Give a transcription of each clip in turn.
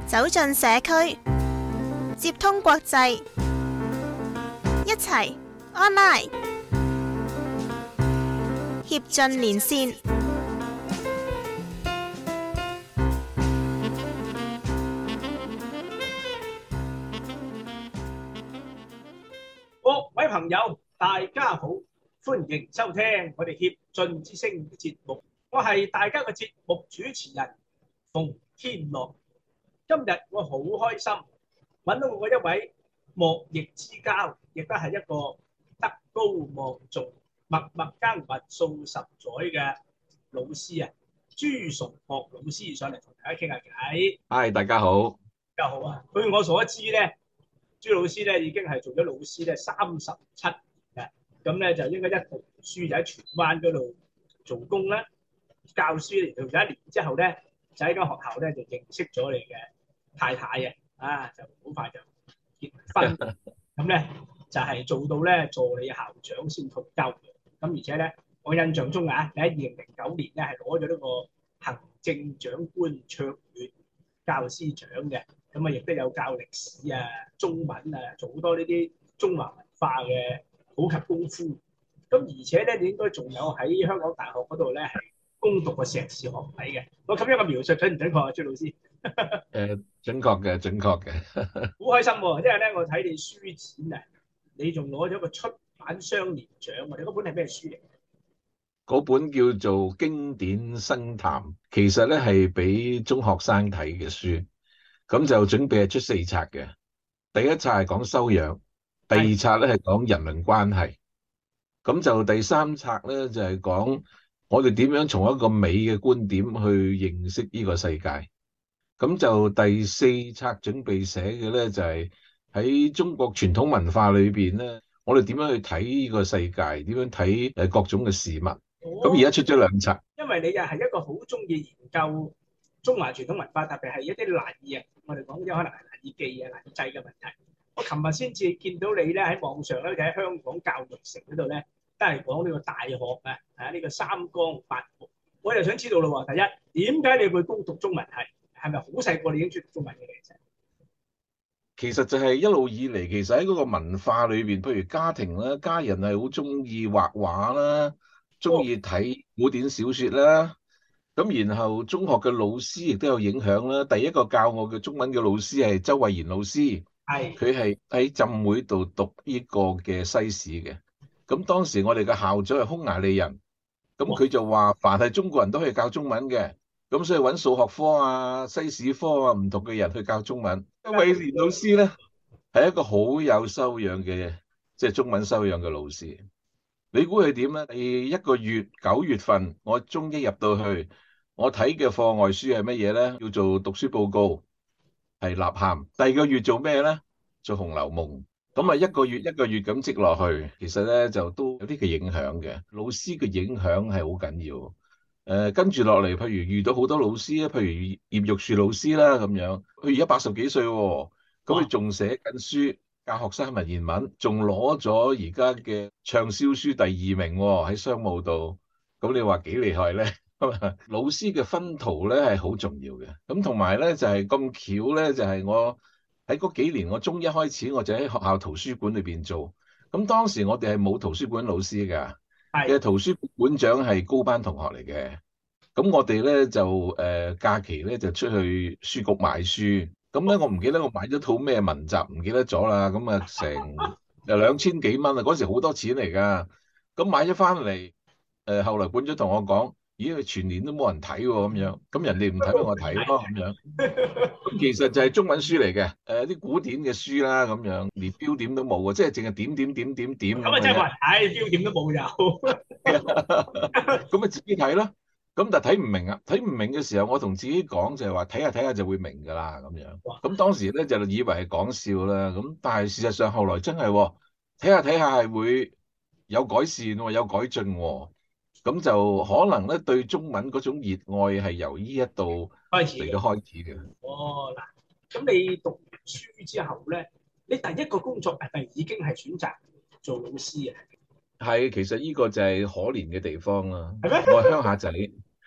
走進社區，接通國際，一齊 online 協進連線。 各位朋友，大家好，歡迎收聽我哋協進之聲嘅節目。我係大家嘅節目主持人馮天樂。今日我好開心揾到我一位莫逆之交，亦都係一個德高望重、默默耕耘數十載嘅老師啊，朱崇學老師上嚟同大家傾下偈。 嗨，大家好。 大家好啊！據我所知咧，朱老師咧已經係做咗老師咧37年嘅，咁咧就應該一讀書就喺荃灣嗰度做工啦，教書嚟到咗1年之後咧，就喺間學校咧就認識咗你嘅太太就好快就結婚，咁咧就係做到咧助理校長先退休嘅。咁而且咧，我印象中你喺2009年咧係攞咗呢個行政長官卓越教師獎嘅。咁亦都有教歷史中文做好多呢啲中華文化嘅普及功夫。咁而且咧，你應該仲有喺香港大學嗰度咧係攻讀個碩士學位嘅。我咁樣嘅描述準唔準確啊，朱老師？ 準確嘅，準確嘅。 好開心喎，因為咧我睇你書展你仲攞咗個出版雙年獎。你嗰本係咩書嚟？ 嗰本叫做《經典生談》，其實咧係俾中學生睇嘅書。咁就準備係出4冊嘅。第一冊係講修養，第二冊咧係講人倫關係，咁就第3冊咧就係講我哋點樣從一個美嘅觀點去認識呢個世界。咁就第4冊準備寫嘅咧就係喺中國傳統文化裏邊咧，我哋點樣去睇呢個世界，點樣睇各種嘅事物。咁而家出咗2冊。 因為你又係一個好中意研究中華傳統文化，特別係一啲難以我哋講啲可能係難以記難以制嘅問題。我琴日先至見到你咧喺網上咧，就喺香港教育城嗰度咧，都係講呢個大學呢個三綱8目。我又想知道咯，第一，點解你會攻讀中文系？係咪好細個你已經中意中文嘅嚟？ 其實就係一路以嚟，其實喺嗰個文化裏邊，譬如家庭啦，家人係好中意畫畫啦，中意睇古典小說啦。咁然後中學嘅老師亦都有影響啦。第一個教我嘅中文嘅老師係周慧賢老師，佢係喺浸會度讀呢個嘅西史嘅。咁當時我哋嘅校長係匈牙利人，咁佢就話凡係中國人都可以教中文嘅，咁所以揾數學科西史科唔同嘅人去教中文。周慧賢老師咧係一個好有修養嘅，即係中文修養嘅老師。你估佢點咧？第1個月9月份，我中一入到去。我睇嘅課外書係乜嘢咧？叫做讀書報告，係吶喊。第2個月做咩咧？做《紅樓夢》。咁1個月1個月咁積落去，其實咧就都有啲嘅影響嘅。老師嘅影響係好緊要。跟住落嚟，譬如遇到好多老師譬如葉玉樹老師啦咁樣，佢而家80幾歲喎，咁佢仲寫緊書教學生文言文，仲攞咗而家嘅暢銷書第2名喎，喺商務度。咁你話幾厲害咧？老師嘅薰陶咧係好重要嘅。咁同埋咧就係咁巧咧，就係我喺嗰幾年，我中一開始我就喺學校圖書館裏邊做。咁當時我哋係冇圖書館老師㗎，嘅圖書館長係高班同學嚟嘅。咁我哋咧就假期咧就出去書局買書。咁咧我唔記得我買咗套咩文集，唔記得咗啦。咁成2000幾蚊啊，嗰時好多錢嚟㗎。咁買咗翻嚟，後來館長同我講，咦，佢全年都冇人睇喎，咁樣，咁人哋唔睇俾我睇咯，咁樣。咁其實就係中文書嚟嘅，啲古典嘅書啦，咁樣，連標點都冇嘅，即係淨係點點點點點咁真係話，標點都冇有。 咁自己睇啦。咁但係睇唔明啊，睇唔明嘅時候，我同自己講就係話，睇下睇下就會明㗎啦，咁樣。咁當時咧就以為係講笑啦，咁但係事實上後來真係睇下睇下係會有改善喎，有改進喎。咁就可能咧對中文嗰種熱愛係由呢一度嚟到開始嘅。 嗱，咁你讀完書之後咧，你第一個工作係咪已經係選擇做老師啊？ 係，其實呢個就係可憐嘅地方啦。 係咩？ 我係鄉下仔，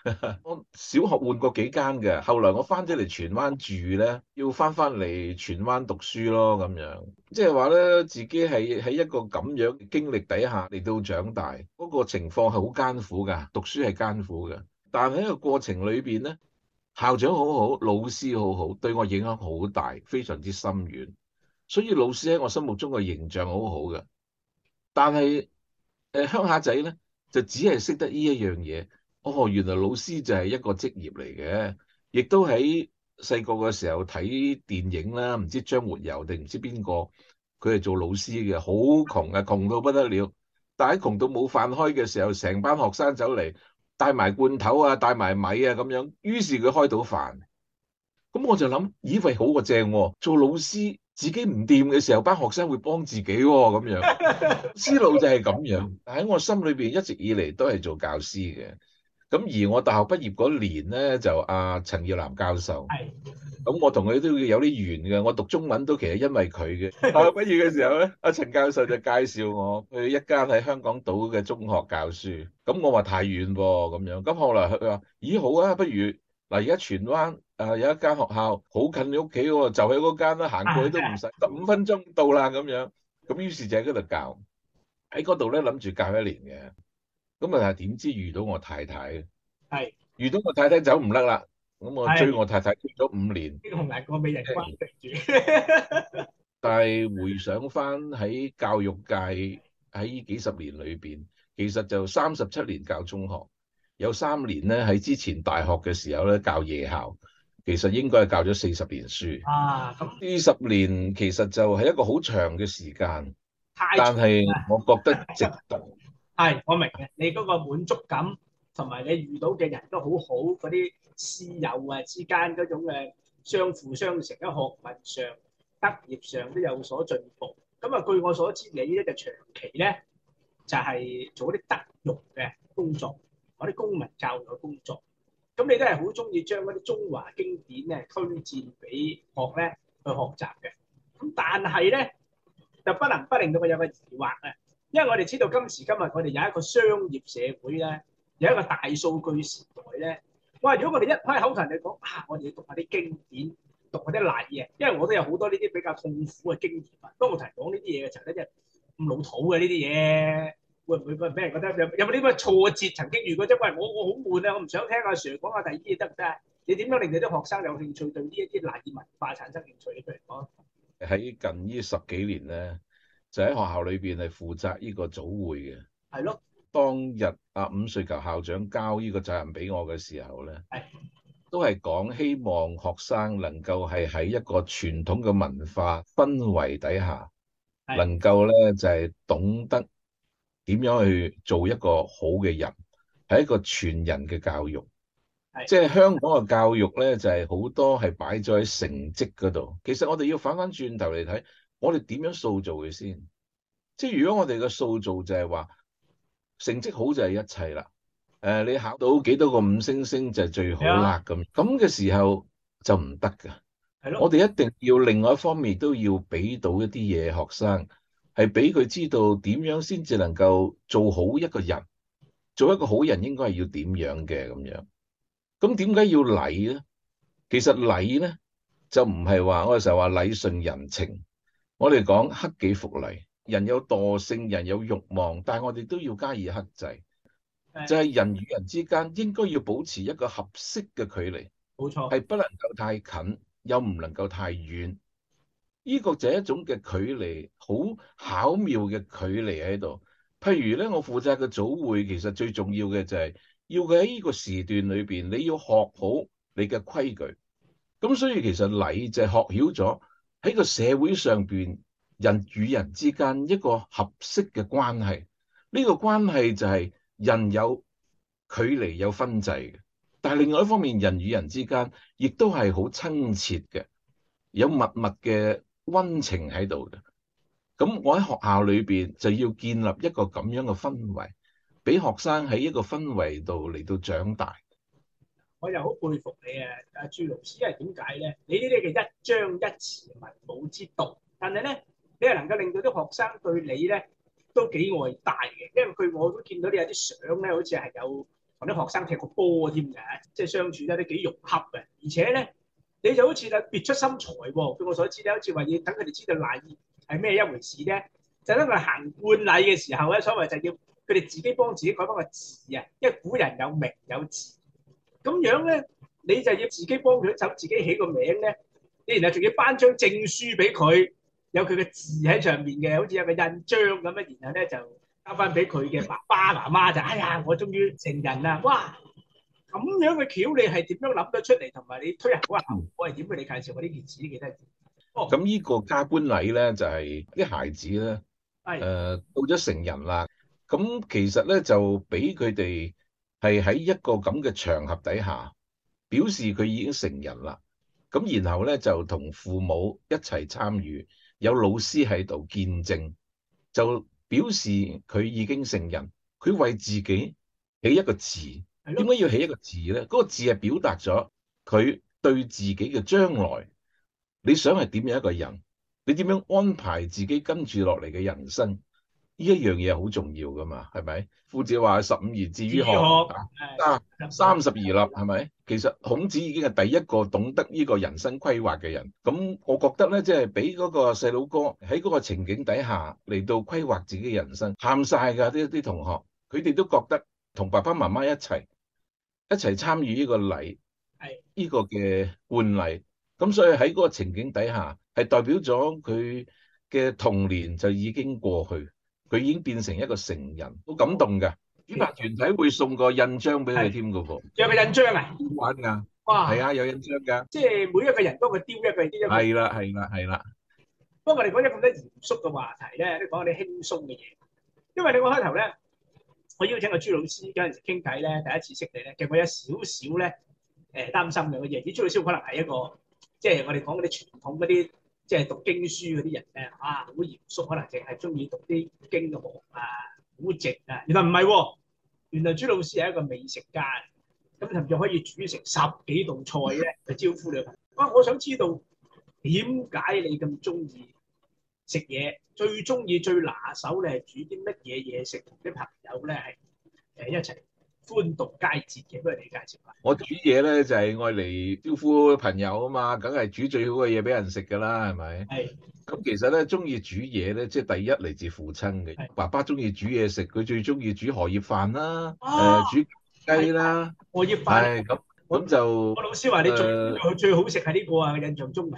我小學換過幾間嘅，後來我翻咗嚟荃灣住咧，要翻嚟荃灣讀書咯，咁樣即係話咧，自己係喺一個咁樣嘅經歷底下嚟到長大，嗰個情況係好艱苦噶，讀書係艱苦嘅，但喺個過程裏邊咧，校長好好，老師好好，對我影響好大，非常之深遠，所以老師喺我心目中嘅形象好好嘅。但係鄉下仔咧就只係識得呢一樣嘢。哦，原來老師就係一個職業嚟嘅，亦都喺細個嘅時候睇電影啦，唔知張活游定唔知邊個，佢係做老師嘅，好窮啊，窮到不得了。但係窮到冇飯開嘅時候，成班學生走嚟帶埋罐頭啊，帶埋米啊咁樣，於是佢開到飯。咁我就諗，以為好過正喎，做老師自己唔掂嘅時候，班學生會幫自己喎，咁樣思路就係咁樣。但喺我心裏邊一直以嚟都係做教師嘅。咁而我大學畢業嗰年咧，就阿陳耀南教授， 係咁我同佢都有啲緣嘅。我讀中文都其實因為佢嘅。大學畢業嘅時候咧，阿陳教授就介紹我去一間喺香港島嘅中學教書。咁我話太遠喎，咁樣。咁後來佢話：咦，好啊，不如嗱，而家荃灣有一間學校好近你屋企喎，就喺嗰間啦，行過去都唔使15分鐘到啦，咁樣。咁於是就喺嗰度教，喺嗰度咧諗住教1年嘅。咁啊，點知遇到我太太， 係遇到我太太走唔甩啦。咁我追我太太追咗5年， 英雄難過美人關，對住。 但係回想翻喺教育界喺呢幾十年裏邊，其實就37年教中學，有3年咧喺之前大學嘅時候咧教夜校，其實應該係教咗40年書。 啊，咁呢10年其實就係一個好長嘅時間， 太但係我覺得值得。 係，我明嘅，你嗰個滿足感同埋你遇到嘅人都好好，嗰啲師友啊之間嗰種嘅相輔相成，喺學問上、德業上都有所進步。咁啊，據我所知，你咧就長期咧就係做啲德育嘅工作，嗰啲公民教育嘅工作。咁你都係好中意將嗰啲中華經典咧推薦俾學咧去學習嘅。咁但係咧就不能不令到我有個疑惑啊！因為我哋知道今時今日我哋有一個商業社會咧，有一個大數據時代咧。哇！如果我哋一開口同人哋講啊，我哋要讀下啲經典，讀下啲禮嘅，因為我都有好多呢啲比較痛苦嘅經驗啊。當我同人講呢啲嘢嘅時候咧，即係咁老土嘅呢啲嘢，會唔會俾人覺得有冇啲咩挫折曾經遇過啫？喂，我好悶啊，我唔想聽阿 Sir 講下第二啲嘢得唔得啊？你點樣令到啲學生有興趣對呢一啲禮文化產生興趣？你譬如講喺近呢10幾年咧，就喺學校裏邊係負責呢個組會嘅。 係咯， 當日伍瑞球校長交呢個責任俾我嘅時候咧，都係講希望學生能夠係喺一個傳統嘅文化氛圍底下，能夠咧就係懂得點樣去做一個好嘅人，係一個全人嘅教育。即係香港嘅教育咧，就係好多係擺咗喺成績嗰度。其實我哋要反翻轉頭嚟睇，我哋點樣塑造佢先？即係如果我哋嘅塑造就係話成績好就係一切啦。你考到幾多個5星星就係最好啦，咁嘅時候就唔得㗎。我哋一定要另外一方面都要俾到一啲嘢學生，係俾佢知道點樣先至能夠做好一個人，做一個好人應該係要點樣嘅咁樣。咁點解要禮咧？其實禮咧就唔係話我哋成日話禮順人情，我哋講克己復禮。人有惰性，人有慾望，但係我哋都要加以克制。就係人與人之間應該要保持一個合適嘅距離， 冇錯， 係不能夠太近，又唔能夠太遠。呢個就係一種嘅距離，好巧妙嘅距離喺度。譬如咧，我負責嘅組會，其實最重要嘅就係要佢喺呢個時段裏邊，你要學好你嘅規矩。咁所以其實禮就係學曉咗喺個社會上邊人與人之間一個合適嘅關係。呢個關係就係人有距離有分際嘅，但係另外一方面，人與人之間亦都係好親切嘅，有密密嘅溫情喺度嘅。咁我喺學校裏邊就要建立一個咁樣嘅氛圍，俾學生喺一個氛圍度嚟到長大。 我又好佩服你啊，阿朱老師，因為點解咧？你呢啲嘅一張一詞文武之道，但係咧，你係能夠令到啲學生對你咧都幾愛戴嘅，因為我都見到你有啲相咧，好似係有同啲學生踢過波添嘅，即係相處得都幾融洽嘅。而且咧，你就好似別出心裁喎。據我所知咧，好似話要等佢哋知道禮係咩一回事咧，就等佢行冠禮嘅時候咧，所謂就要佢哋自己幫自己改翻個字啊，因為古人有名有字，咁樣咧你就要自己幫佢手，自己起個名咧，你然後仲要頒張證書俾佢，有佢嘅字喺上面嘅，好似有個印章咁樣，然後咧就交翻俾佢嘅爸爸媽媽就，哎呀，我終於成人啦！哇，咁樣嘅橋你係點樣諗得出嚟，同埋你推行嗰個效果係點嘅？你介紹我呢件事幾得意。 咁呢個加冠禮咧，就係啲孩子咧，到咗成人啦，咁其實咧就俾佢哋係喺一個咁嘅場合底下，表示佢已經成人啦。咁然後咧就同父母一齊參與，有老師喺度見證，就表示佢已經成人。佢為自己起一個字，點解要起一個字咧？嗰個字係表達咗佢對自己嘅將來，你想係點樣一個人？你點樣安排自己跟住落嚟嘅人生？呢一樣嘢好重要噶嘛，係咪？夫子話15而志於學，30而立，係咪？其實孔子已經係第一個懂得呢個人生規劃嘅人。咁我覺得咧，即係俾嗰個細佬哥喺嗰個情景底下嚟到規劃自己嘅人生，喊晒㗎啲同學，佢哋都覺得同爸爸媽媽一齊參與呢個禮，呢個嘅冠禮。咁所以喺嗰個情景底下，係代表咗佢嘅童年就已經過去，佢已經變成一個成人，好感動㗎。主辦團體會送個印章俾佢添㗎噃。 有個印章啊？好玩㗎。 哇！ 係啊，有印章㗎。 即係每一個人都會丟一個。 係啦，係啦，係啦。 不過我哋講咗咁多嚴肅嘅話題咧，都講啲輕鬆嘅嘢。因為你我開頭咧，我邀請個朱老師嗰陣時傾偈咧，第一次識你咧，其實我有少少咧擔心嘅嘢。而朱老師可能係一個即係我哋講嗰啲傳統嗰啲，即係讀經書嗰啲人咧，好嚴肅，可能淨係中意讀啲經學啊、古籍啊。原來唔係喎，原來朱老師係一個美食家，咁甚至可以煮成10幾道菜咧，去招呼你。我想知道點解你咁中意食嘢，最中意最拿手，你係煮啲乜嘢嘢食，同啲朋友咧係一齊歡度佳節嘅？不如你介紹下。 我煮嘢咧就係愛嚟招呼朋友啊嘛，梗係煮最好嘅嘢俾人食㗎啦，係咪？係。咁其實咧，中意煮嘢咧，即係第一嚟自父親嘅。爸爸中意煮嘢食，佢最中意煮荷葉飯啦，煮雞啦。荷葉飯。係咁就。我老師話你最好食係呢個啊，印象中。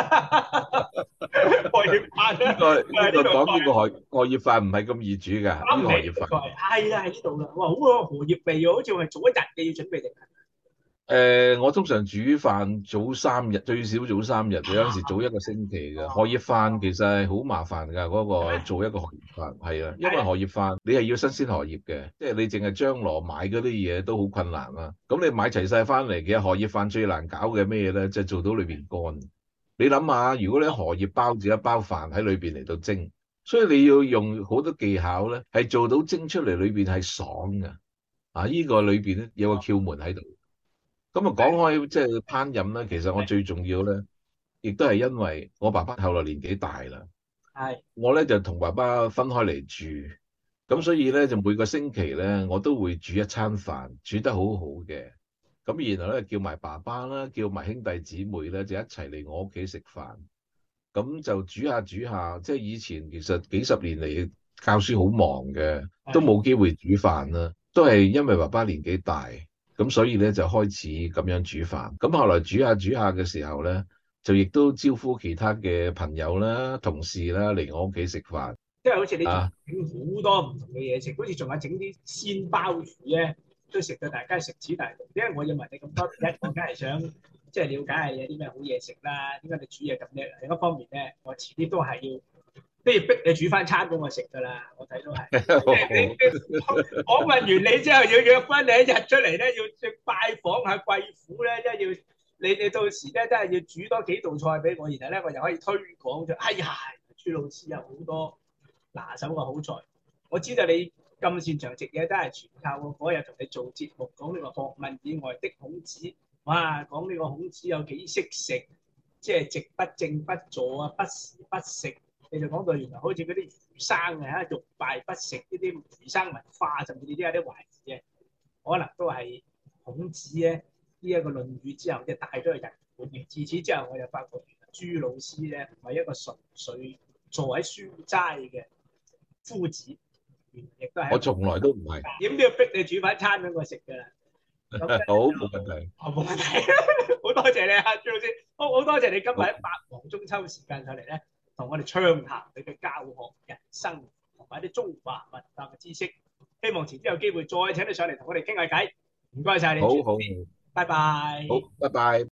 荷葉飯咧。 呢個講呢個荷葉飯唔係咁易煮㗎，呢個荷葉飯。 係啦，喺呢度啦。哇，好啊，荷葉味喎，好似係早一日嘅要準備定。 我通常煮飯早3日，最少早3日，有陣時早1個星期嘅。荷葉飯其實係好麻煩㗎，嗰個做一個荷葉飯係啊，因為荷葉飯你係要新鮮荷葉嘅，即係你淨係張羅買嗰啲嘢都好困難啦。咁你買齊晒翻嚟，其實荷葉飯最難搞嘅咩嘢咧？就係做到裏邊乾。你諗下，如果你荷葉包住一包飯喺裏邊嚟到蒸，所以你要用好多技巧咧，係做到蒸出嚟裏邊係爽㗎。呢個裏邊咧有個竅門喺度。咁啊，講開即係烹飪咧，其實我最重要咧，亦都係因為我爸爸後來年紀大啦，我咧就同爸爸分開嚟住，咁所以咧就每個星期咧我都會煮一餐飯，煮得好好嘅，咁然後咧叫埋爸爸啦，叫埋兄弟姊妹咧就一齊嚟我屋企食飯，咁就煮下煮下，即係以前其實幾十年嚟教書好忙嘅，都冇機會煮飯啦，都係因為爸爸年紀大。咁所以咧就開始咁樣煮飯，咁後來煮下煮下嘅時候咧，就亦都招呼其他嘅朋友啦、同事啦嚟我屋企食飯。 即係好似你整好多唔同嘅嘢食，好似仲有整啲鮮鮑魚咧，都食到大家食指大動。因為我要問你咁多，第一我梗係想即係了解下有啲咩好嘢食啦，點解你煮嘢咁叻？另一方面咧，我遲啲都係要。不如逼你煮翻餐俾我食㗎啦，我睇都係。訪問完你之後，要約翻你一日出嚟咧，要拜訪下貴婦咧，即係要你到時咧，真係要煮多幾道菜俾我，然後咧我就可以推廣咗。哎呀，朱老師有好多拿手嘅好菜。我知道你咁擅長食嘢，都係全靠我嗰日同你做節目講呢個學問以外的孔子。哇，講呢個孔子有幾識食，即係席不正不坐啊，不時不食。你就講到原來好似嗰啲儒生啊，欲敗不食呢啲儒生文化，甚至呢啲有啲懷疑嘅。 可能都係孔子咧呢一個《論語》之後，即係帶咗去日本嘅。自此之後，我就發覺原來朱老師咧唔係一個純粹坐喺書齋嘅夫子，原來亦都係我從來都唔係。 點都要逼你煮翻餐俾我食㗎啦。 好，冇問題。 冇問題，好多謝你啊，朱老師，好多謝你今日喺百忙中抽時間上嚟咧，同我哋暢談你嘅教學、人生同埋啲中華文化嘅知識。希望遲啲有機會再請你上嚟同我哋傾下偈。唔該晒你， 好，好， 拜拜。 好，拜拜。